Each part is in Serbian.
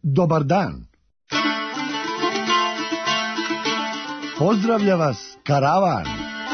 dobar dan. Pozdravlja vas karavan.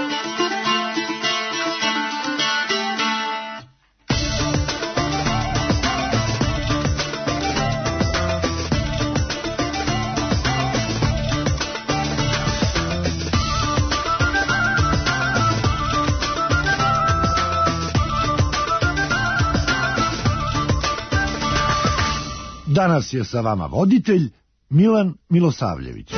Danas je sa vama voditelj Milan Milosavljević.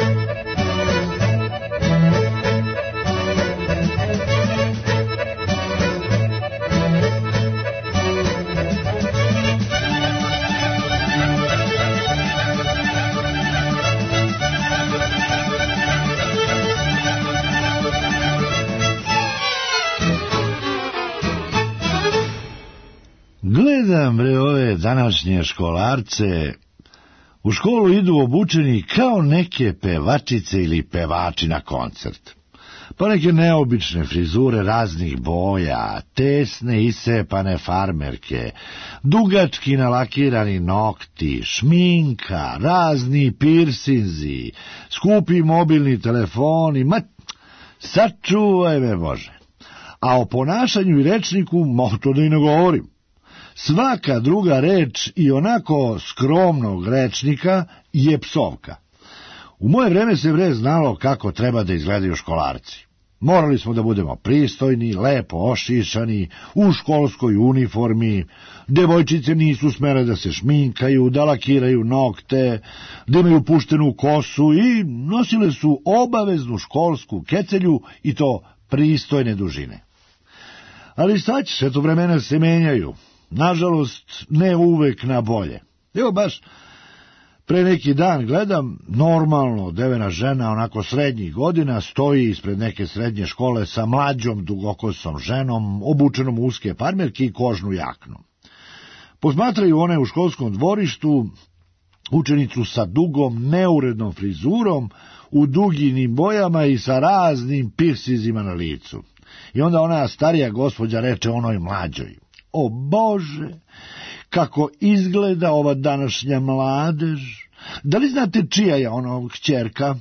Gledam ove današnje školarce, u školu idu obučeni kao neke pevačice ili pevači na koncert. Pa neke neobične frizure raznih boja, tesne isepane farmerke, dugački nalakirani nokti, šminka, razni pirsinzi, skupi mobilni telefoni, sačuvaj me Bože. A o ponašanju i rečniku to da i ne govorim. Svaka druga reč i onako skromnog rečnika je psovka. U moje vreme se znalo kako treba da izgledaju školarci. Morali smo da budemo pristojni, lepo ošišani, u školskoj uniformi, devojčice nisu smele da se šminkaju, da lakiraju nokte, da imaju puštenu kosu i nosile su obaveznu školsku kecelju i to pristojne dužine. Ali sad će to vremena se menjaju. Nažalost, ne uvek na bolje. Evo baš pre neki dan gledam, normalno odevena žena, onako srednjih godina, stoji ispred neke srednje škole sa mlađom dugokosom ženom, obučenom u uske farmerke i kožnu jaknu. Posmatraju one u školskom dvorištu učenicu sa dugom, neurednom frizurom, u duginim bojama i sa raznim pirsizima na licu. I onda ona starija gospođa reče onoj mlađoj: o Bože, kako izgleda ova današnja mladež. Da li znate čija je ono kćerka?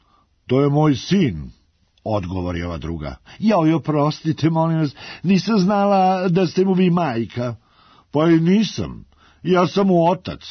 To je moj sin, odgovori ova druga. Joj, oprostite, molim vas, nisam znala da ste mu vi majka. Pa i nisam, ja sam mu otac.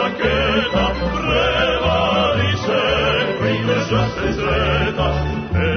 Prevari se, pridrža se zreda,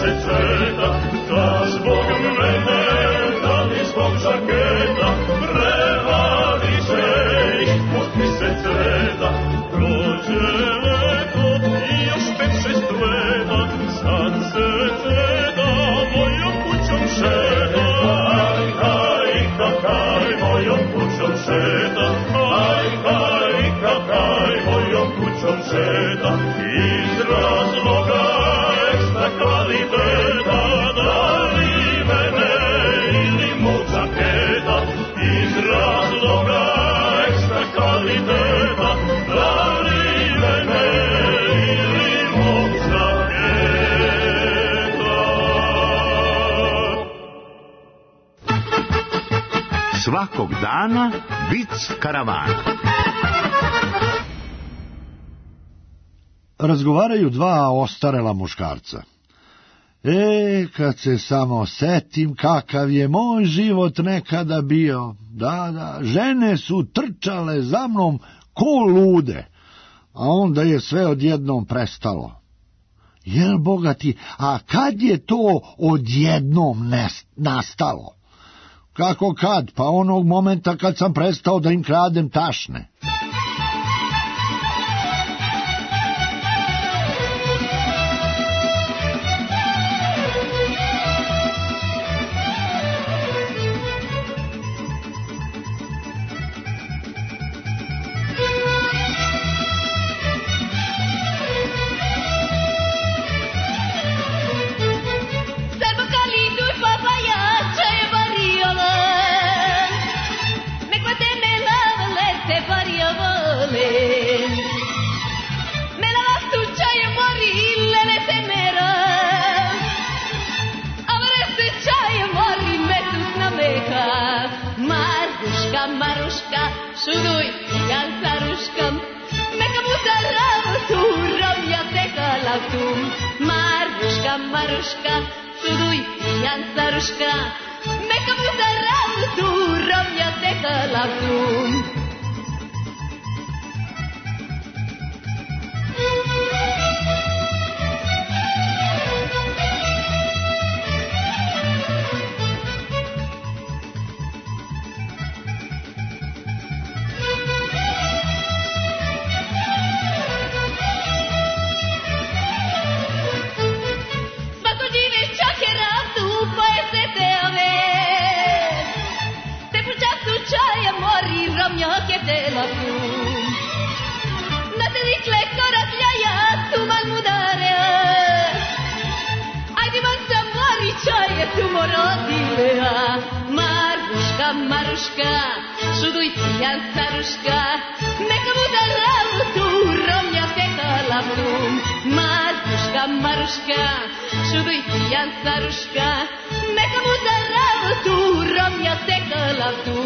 se cveta, da zbog mene, da li zbog žaketa, prevari se ih potpise cveta. Prođe leto i još 5-6 leta, sad se cveta mojom kućom šeta. Aj, aj, kakaj, mojom kućom šeta, aj, aj, kakaj, mojom kućom šeta. Iz razloga ekstra kvaliteta, da li mene ili mog žaketa. Iz razloga ekstra kvaliteta, da li mene ili mog žaketa. Svakog dana vic karavana. Razgovaraju dva ostarela muškarca. Kad se samo setim kakav je moj život nekada bio. Da, žene su trčale za mnom ko lude, a onda je sve odjednom prestalo. Jel bogati, a kad je to odjednom nastalo? Kako kad? Pa onog momenta kad sam prestao da im kradem tašne. Maruška, šuduj, Jan Saruškam, neka mu zaravu tu, romja tekala tu. Maruška, Maruška, šuduj, Jan Saruška, neka mu zaravu tu, romja tekala tu. Maruška, šuduj ti Jan Saruška, neka mu zaravu tu, romja tekala tu. Maruška, Maruška, šuduj ti Jan Saruška, neka mu zaravu tu, romja tekala tu.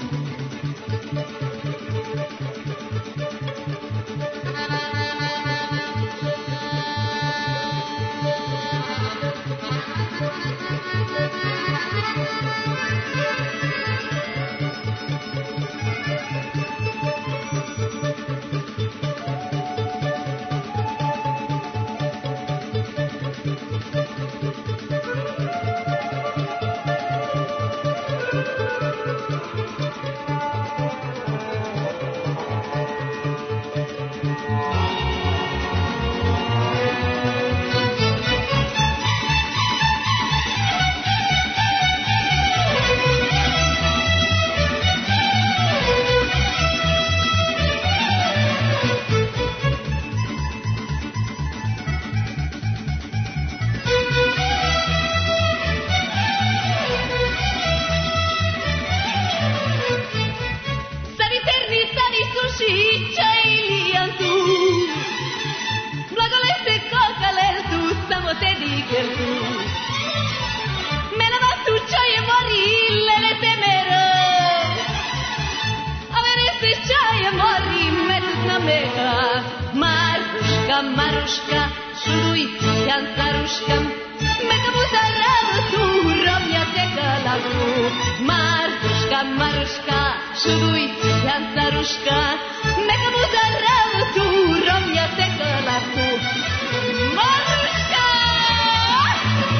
Maruška, šuduj ti Jan Saruškam, neka mu zaravu tu, romja tekala tu. Maruška, Maruška, šuduj ti Jan Saruška, neka mu zaravu tu, romja tekala tu. Maruška!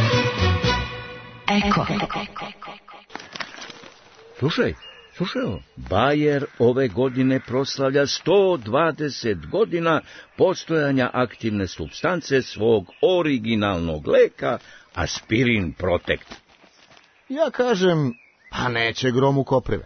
Slušaj, Bayer ove godine proslavlja 120 godina postojanja aktivne supstance svog originalnog leka Aspirin Protect. Ja kažem, pa neće grom u koprive.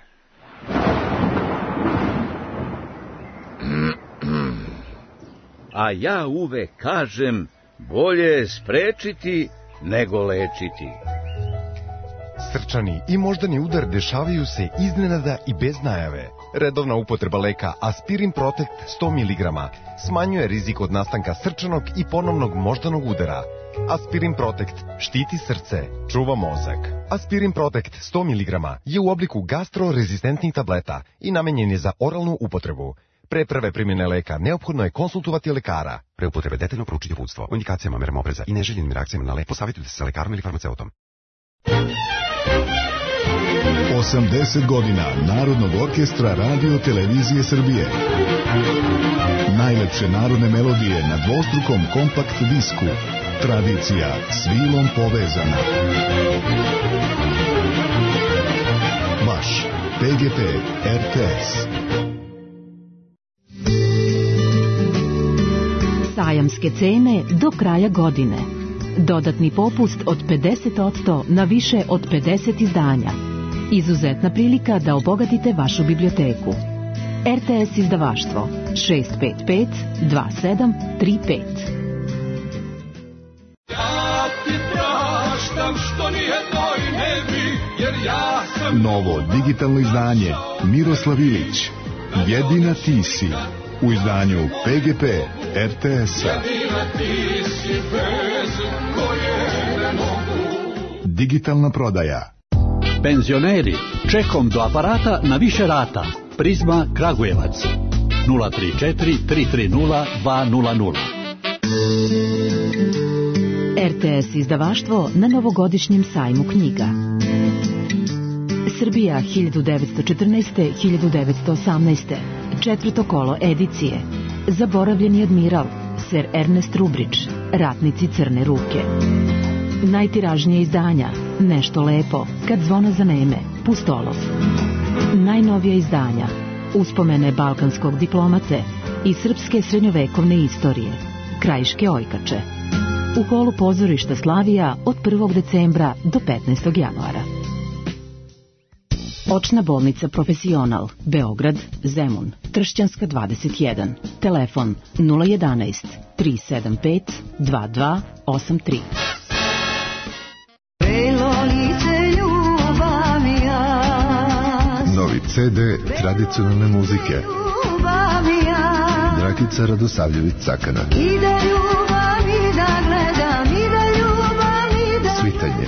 A ja uvek kažem, bolje je sprečiti nego lečiti. Srčani i moždani udar dešavaju se iznenada i bez najave. Redovna upotreba leka Aspirin Protect 100 mg smanjuje rizik od nastanka srčanog i ponovnog moždanog udara. Aspirin Protect štiti srce, čuva mozak. Aspirin Protect 100 mg je u obliku gastrorezistentnih tableta i namenjen je za oralnu upotrebu. Pre prve primjene leka neophodno je konsultovati lekara. Pre upotrebe detaljno proučiti uputstvo o indikacijama, merama opreza i neželjenim reakcijama na lek. Posavitujte se sa lekarom ili farmaceutom. 80 godina Narodnog orkestra Radio Televizije Srbije. Najlepše narodne melodije na dvostrukom kompakt disku. Tradicija s vilom povezana. Vaš PGP RTS. Sajamske cene do kraja godine. Dodatni popust od 50% na više od 50 izdanja. Izuzetna prilika da obogatite vašu biblioteku. RTS izdavaštvo 655 2735. Ja ti praštam što nijednoj ne bi, jer ja sam... Novo digitalno izdanje Miroslav Ilić. Jedina ti si. U izdanju PGP RTS-a. Jedina ti si bez koje ne mogu. Digitalna prodaja. Penzioneri, čekom do aparata na više rata. Prizma Kragujevac 034 330 200. RTS izdavaštvo na novogodišnjem sajmu knjiga. Srbija 1914-1918. Četvrto kolo edicije. Zaboravljeni admiral, Sir Ernest Rubrić, Ratnici crne ruke. Najtiražnije izdanja, Nešto lepo, Kad zvona zaneme, Pustolov. Najnovije izdanja, Uspomene balkanskog diplomate i srpske srednjovekovne istorije, Krajiške ojkače. U holu pozorišta Slavija od 1. decembra do 15. januara. Očna bolnica Profesional, Beograd, Zemun, Tršćanska 21, telefon 011 375 2283. Novi CD tradicionalne muzike. Dragica Radosavljević-Cakana. Svitanje.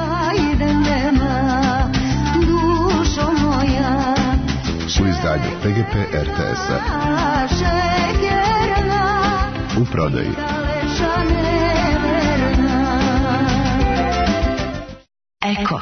U izdanju PGP RTS-a. U prodaji. Eko.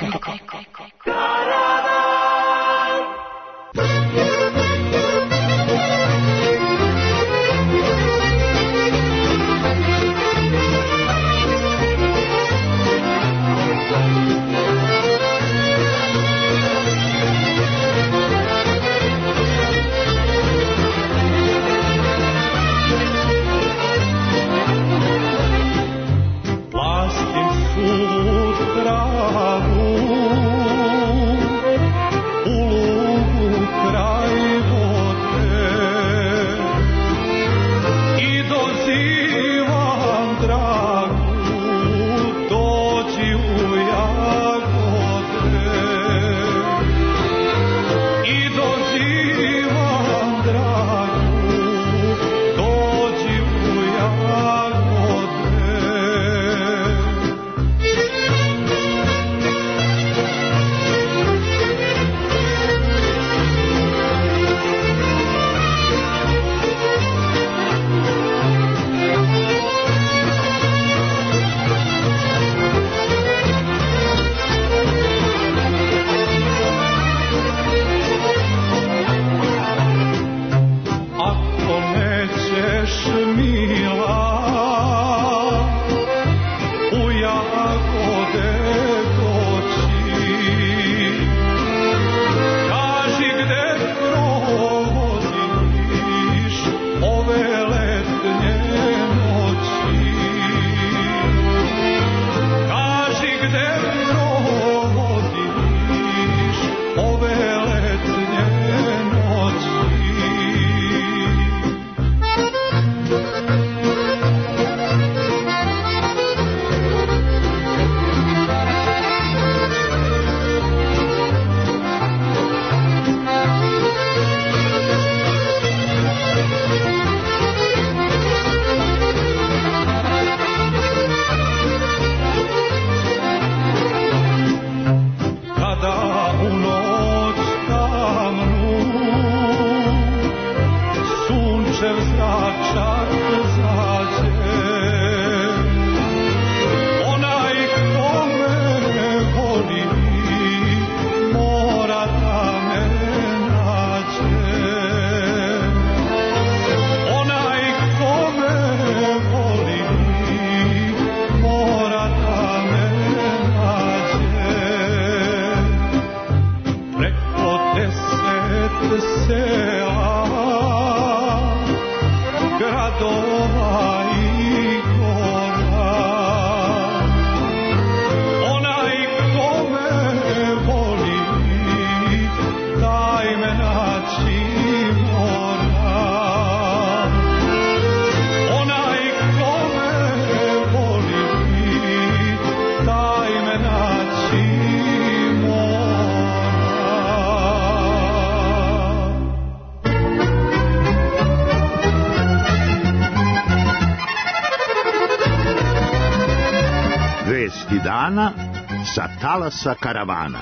Vesti dana sa talasa karavana.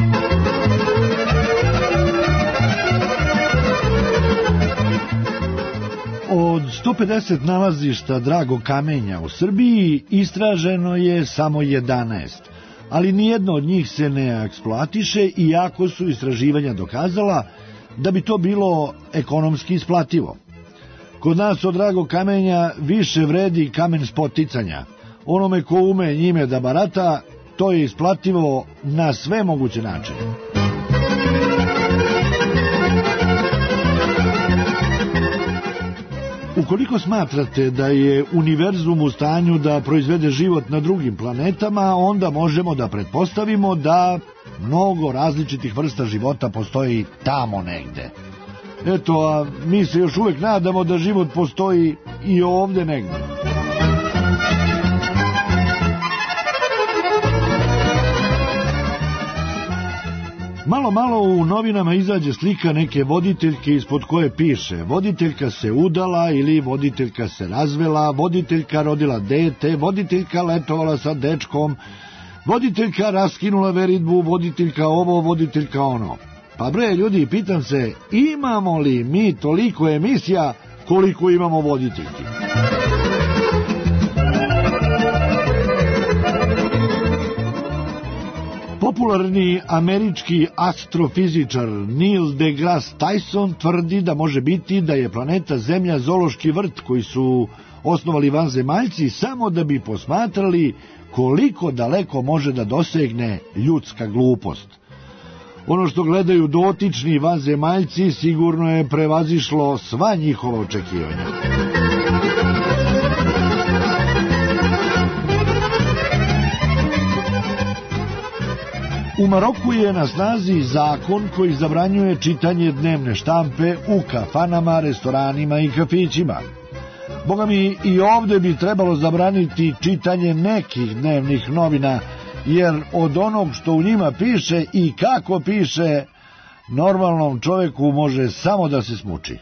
Od 150 nalazišta dragog kamenja u Srbiji istraženo je samo 11, ali nijedno od njih se ne eksploatiše, iako su istraživanja dokazala da bi to bilo ekonomski isplativo. Kod nas od dragog kamenja više vredi kamen spoticanja. Onome ko ume njime da barata, to je isplativo na sve moguće načine. Ukoliko smatrate da je univerzum u stanju da proizvede život na drugim planetama, onda možemo da pretpostavimo da mnogo različitih vrsta života postoji tamo negde. Eto, a mi se još uvek nadamo da život postoji i ovde negde. Malo u novinama izađe slika neke voditeljke ispod koje piše: voditeljka se udala ili voditeljka se razvela, voditeljka rodila dete, voditeljka letovala sa dečkom, voditeljka raskinula veridbu, voditeljka ovo, voditeljka ono. Pa bre, ljudi, pitam se, imamo li mi toliko emisija koliko imamo voditeljki? Popularni američki astrofizičar Neil deGrasse Tyson tvrdi da može biti da je planeta Zemlja zoološki vrt koji su osnovali vanzemaljci samo da bi posmatrali koliko daleko može da dosegne ljudska glupost. Ono što gledaju dotični vanzemaljci sigurno je prevazišlo sva njihova očekivanja. U Maroku je na snazi zakon koji zabranjuje čitanje dnevne štampe u kafanama, restoranima i kafićima. Boga mi, i ovde bi trebalo zabraniti čitanje nekih dnevnih novina, jer od onog što u njima piše i kako piše, normalnom čoveku može samo da se smuči.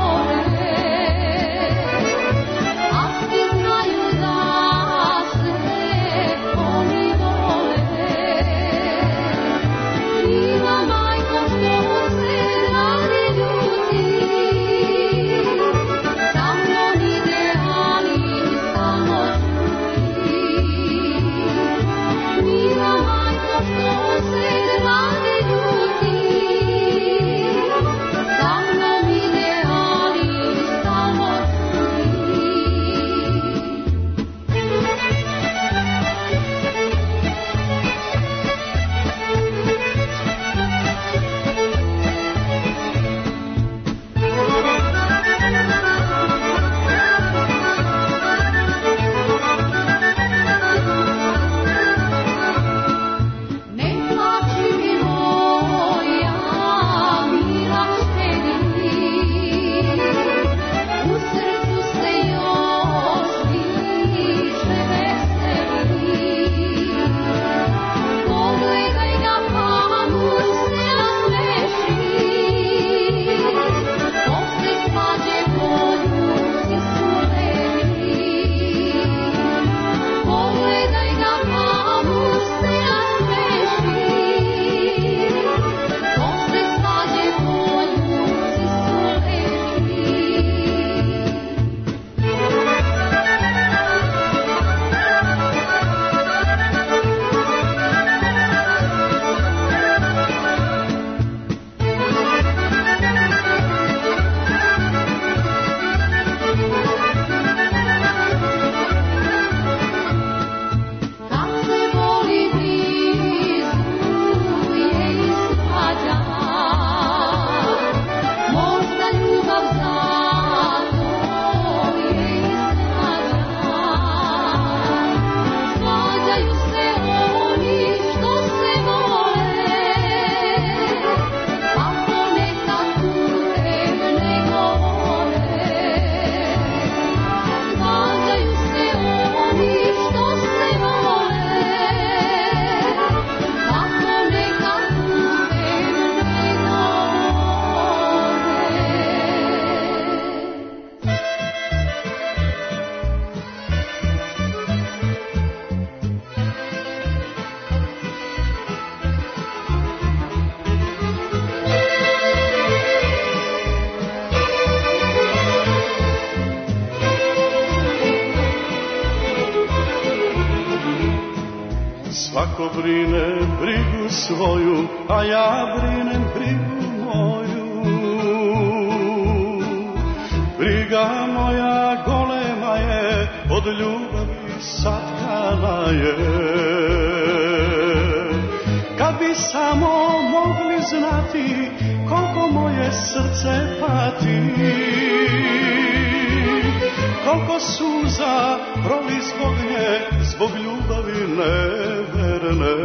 Znaju da se Svako brine brigu svoju, a ja brinem brigu moju. Briga moja golema je, od ljubavi satkana je. Kad bi samo mogli znati koliko moje srce pati, koliko suza proli zbog nje, zbog ljubavi neverne.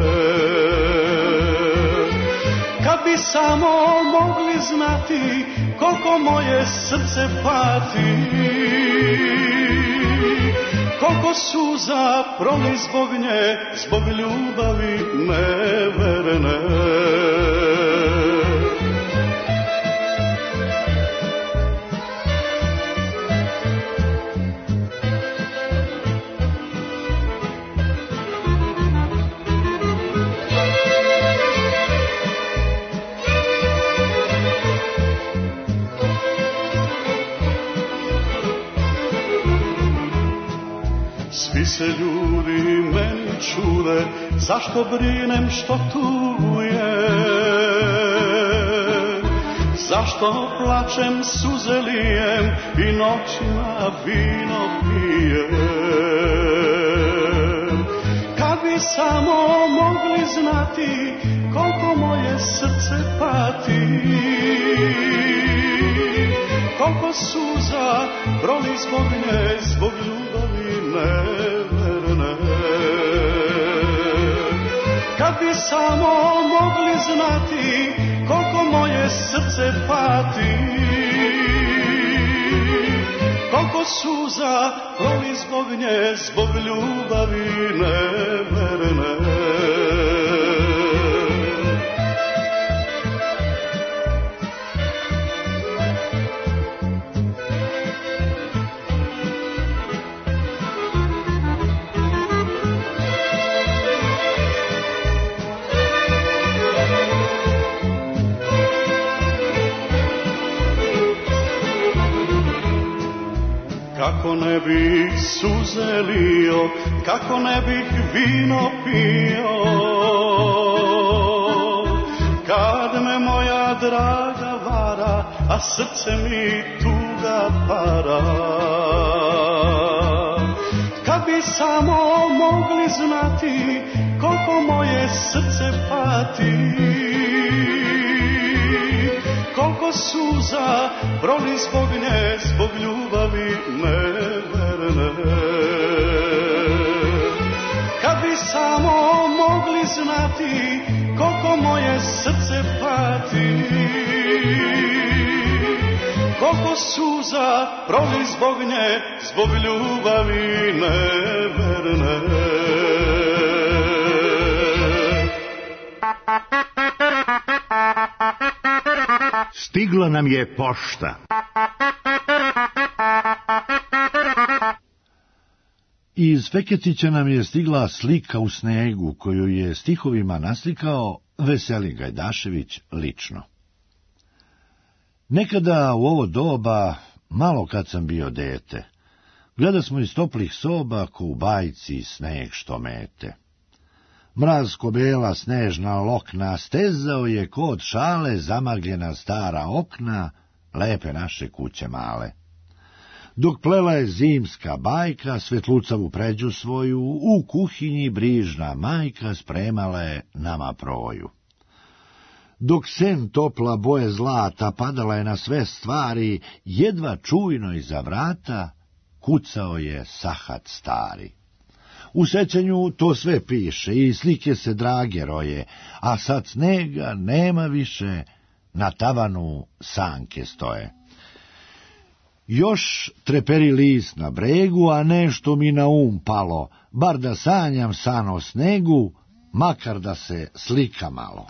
Kad bi samo mogli znati koliko moje srce pati, koliko suza proli zbog nje, zbog ljubavi neverne. Svi se ljudi meni čude, zašto brinem što tuje, zašto plačem, suze lijem i noćima vino pijem. Kad bi samo mogli znati koliko moje srce pati, koliko suza proli zbog nje, zbog ljubavi neverne. Kad bi samo mogli znati koliko moje srce pati, koliko suza proli zbog nje, zbog ljubavi neverne. Kako ne bih suze lio, kako ne bih vino pio, kad me moja draga vara, a srce mi tuga para. Kad bi samo mogli znati koliko moje srce pati, koliko suza proli zbog nje, zbog ljubavi neverne. Kad bi samo mogli znati koliko moje srce pati, koliko suza proli zbog nje, zbog ljubavi neverne. Stigla nam je pošta. Iz Feketića nam je stigla slika u snegu koju je stihovima naslikao Veselin Gajdašević lično. Nekada u ovo doba, malo kad sam bio dete, gleda smo iz toplih soba ko u bajci sneg što mete. Mraz ko bela snežna lokna stezao je kod šale zamagljena stara okna, lepe naše kuće male. Dok plela je zimska bajka, svetlucavu pređu svoju, u kuhinji brižna majka spremala je nama proju. Dok sen topla boje zlata padala je na sve stvari, jedva čujno iza vrata kucao je sahat stari. U sećanju to sve piše i slike se drage roje, a sad snega nema više, na tavanu sanke stoje. Još treperi list na bregu, a nešto mi na palo, bar da sanjam san o snegu, makar da se slika malo.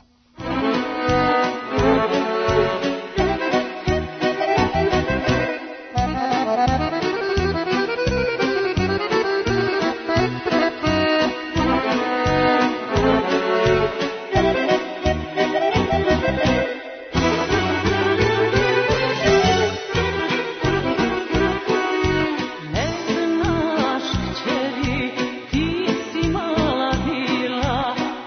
Ne znaš, kćeri, ti si mala bila,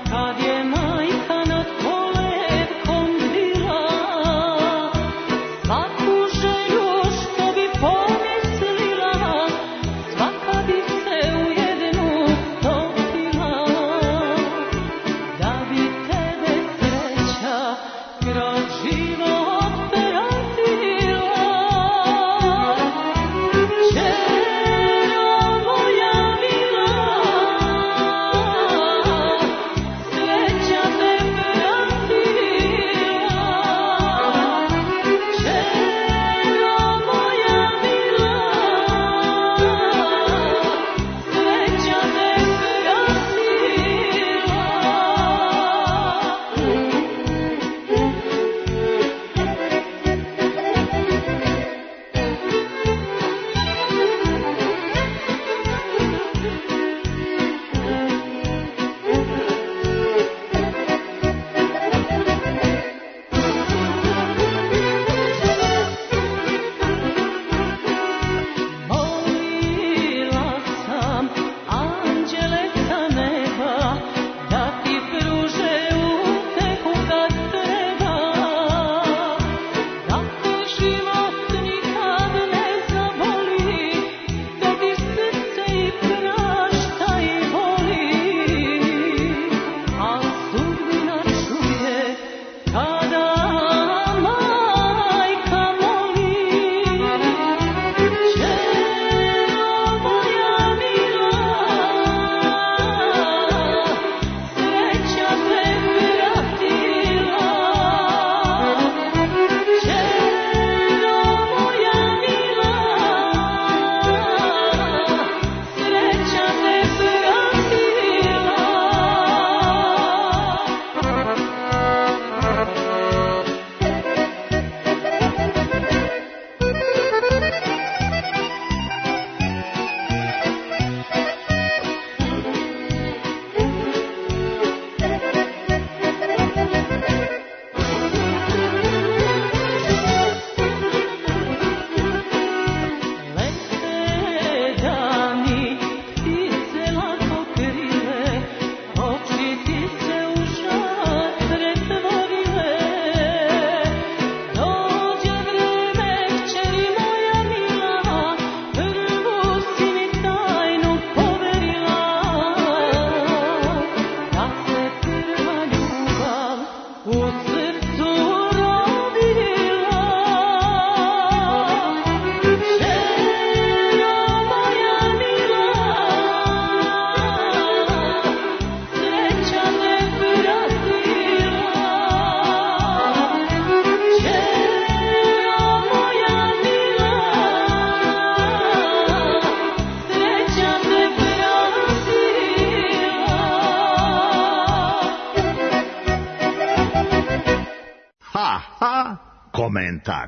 komentar.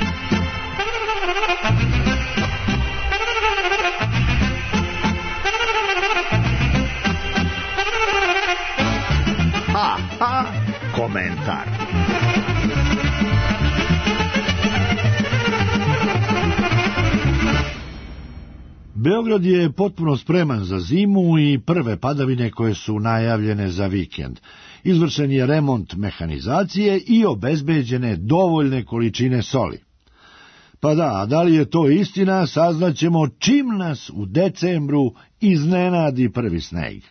Komentar. Beograd je potpuno spreman za zimu i prve padavine koje su najavljene za vikend. Izvršen je remont mehanizacije i obezbeđene dovoljne količine soli. Pa da li je to istina, saznaćemo čim nas u decembru iznenadi prvi sneg.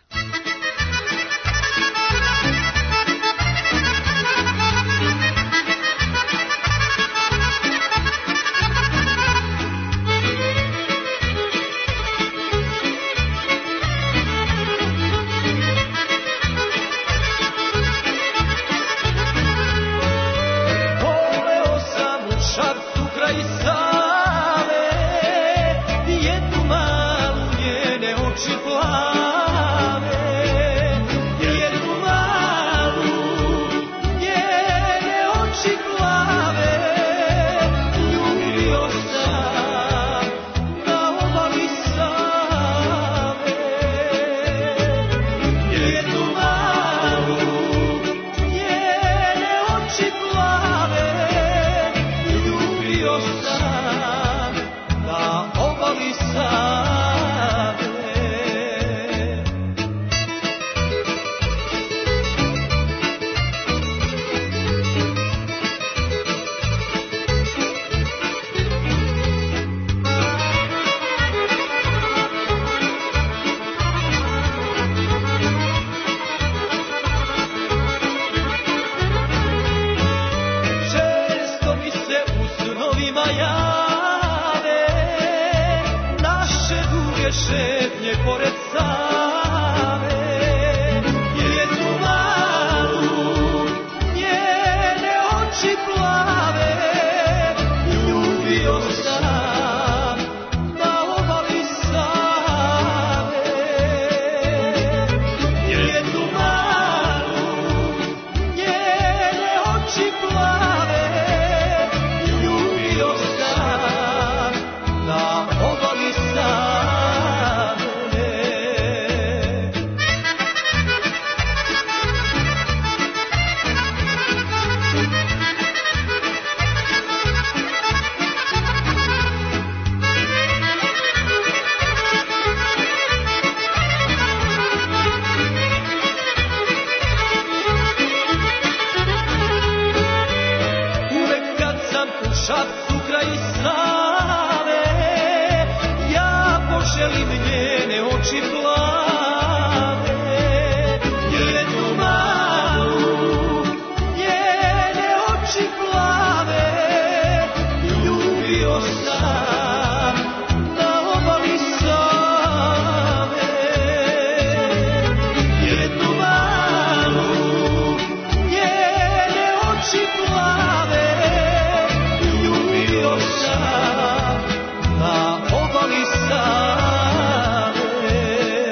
Na obali Save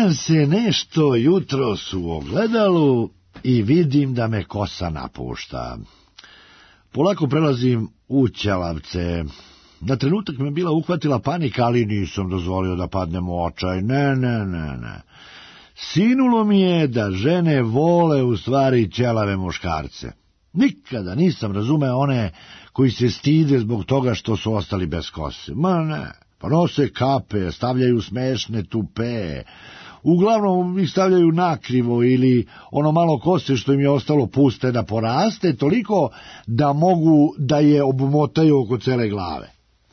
Gledam se nešto jutros u ogledalu i vidim da me kosa napušta. Polako prelazim u ćelavce. Na trenutak me bila uhvatila panika, ali nisam dozvolio da padnem u očaj. Ne. Sinulo mi je da žene vole u stvari ćelave muškarce. Nikada nisam razumeo one koji se stide zbog toga što su ostali bez kose. Ma ne, pa nose kape, stavljaju smešne tupe. Uglavnom ih stavljaju nakrivo ili ono malo kose što im je ostalo puste da poraste, toliko da mogu da je obmotaju oko cele glave.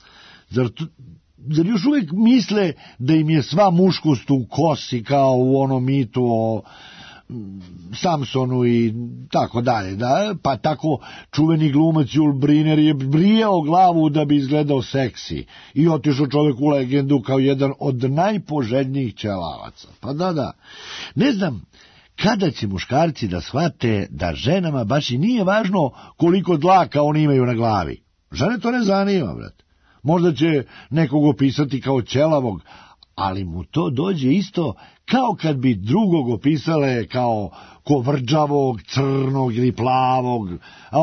Zar još uvijek misle da im je sva muškost u kosi kao u onom mitu o Samsonu i tako dalje, da? Pa tako čuveni glumac Yul Brynner je brijao glavu da bi izgledao seksi i otišao čovjek u legendu kao jedan od najpoželjnijih ćelavaca. Pa da. Ne znam kada će muškarci da shvate da ženama baš i nije važno koliko dlaka oni imaju na glavi. Žene to ne zanima, brat. Možda će nekog opisati kao ćelavog, ali mu to dođe isto kao kad bi drugog opisale kao kovrđavog, crnog ili plavog, a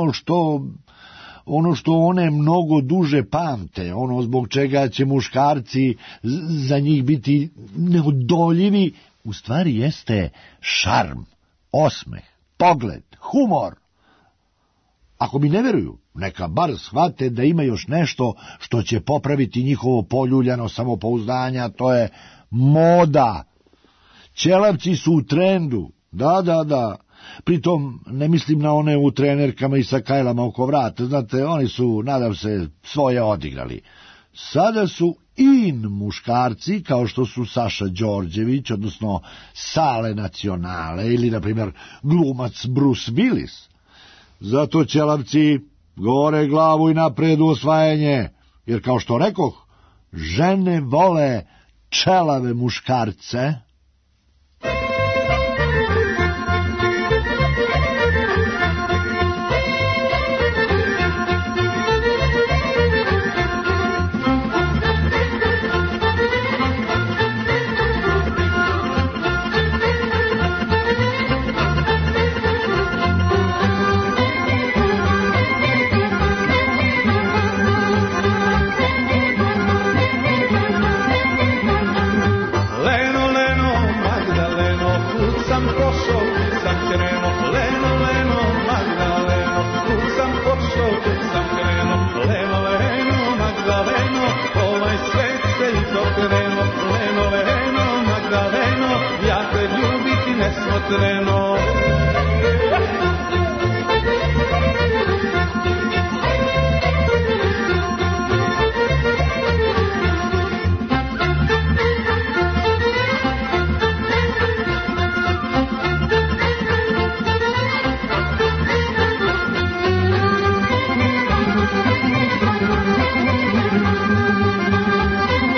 ono što one mnogo duže pamte, ono zbog čega će muškarci za njih biti neodoljivi, u stvari jeste šarm, osmeh, pogled, humor. Ako mi ne veruju, neka bar shvate da ima još nešto što će popraviti njihovo poljuljano samopouzdanje, to je moda. Ćelavci su u trendu, da. Pritom ne mislim na one u trenerkama i sa kajlama oko vrata, znate, oni su, nadam se, svoje odigrali. Sada su in muškarci, kao što su Saša Đorđević, odnosno Sale Nacionale, ili, na primjer, glumac Bruce Willis. Zato ćelavci gore glavu i napred u osvajanje, jer kao što rekoh, žene vole čelave muškarce.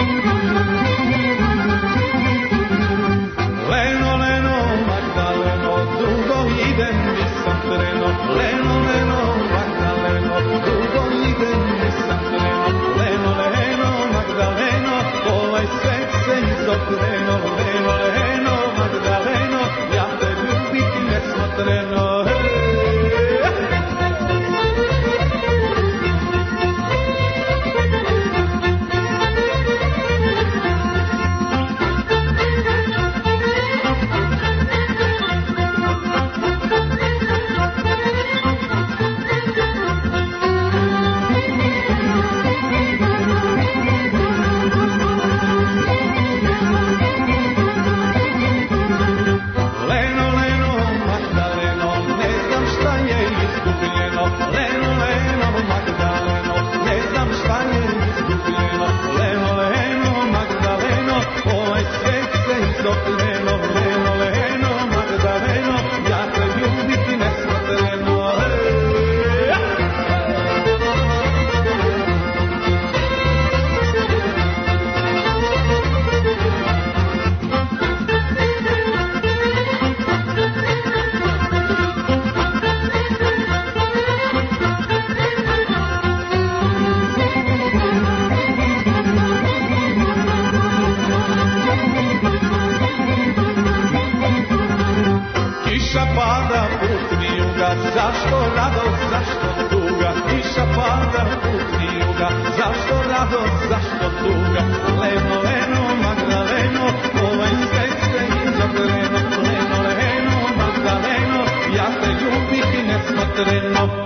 Magdaleno, Kiša pada put vijuga, zašto radost, zašto tuga? Kiša pada put vijuga, zašto radost, zašto tuga? Leno, leno, Magdaleno, ovaj svet se izabreno. Leno, leno, Magdaleno, ja te ljubiti nesmotreno.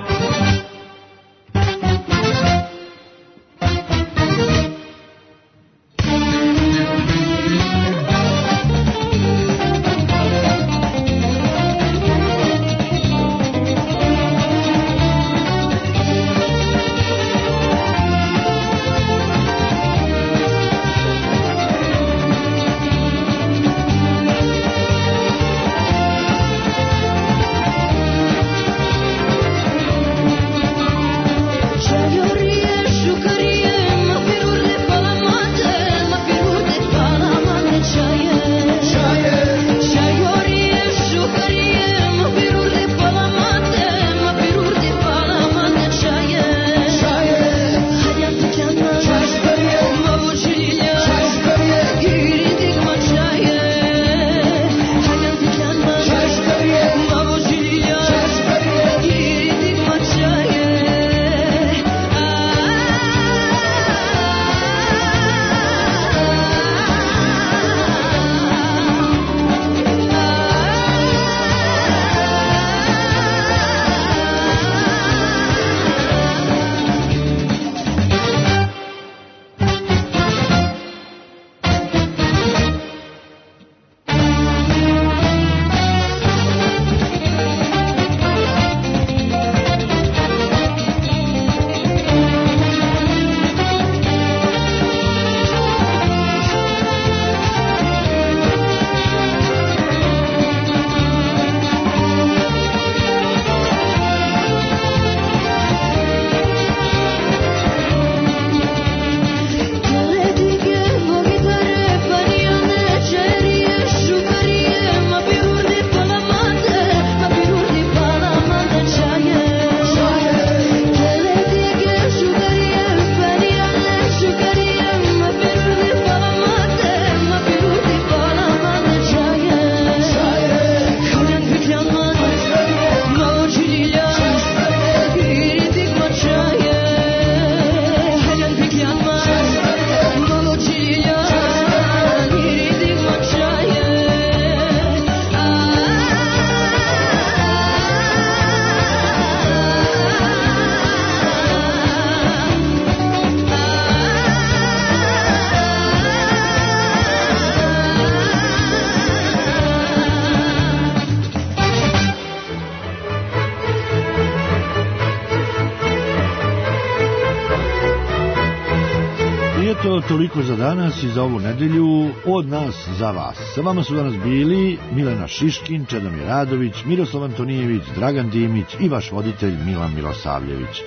Toliko za danas i za ovu nedelju od nas za vas. Sa vama su danas bili Milena Šiškin, Čedomir Radović, Miroslav Antonijević, Dragan Dimić i vaš voditelj Milan Milosavljević.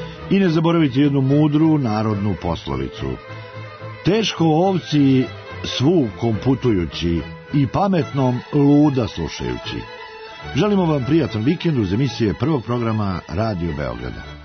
I ne zaboravite jednu mudru narodnu poslovicu. Teško ovci svukom putujući i pametnom luda slušajući. Želimo vam prijatan vikend uz emisije prvog programa Radio Beograda.